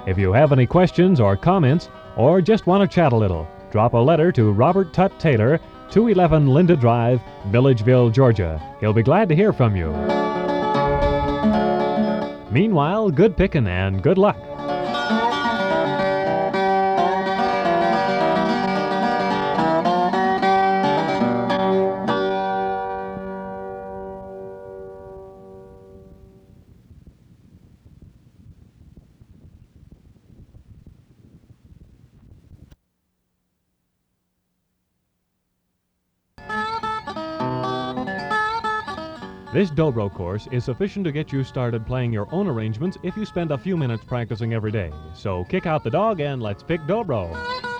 If you have any questions or comments, or just want to chat a little, drop a letter to Robert Tutt Taylor, 211 Linda Drive, Milledgeville, Georgia. He'll be glad to hear from you. Meanwhile, good pickin' and good luck. This dobro course is sufficient to get you started playing your own arrangements if you spend a few minutes practicing every day. So kick out the dog and let's pick dobro.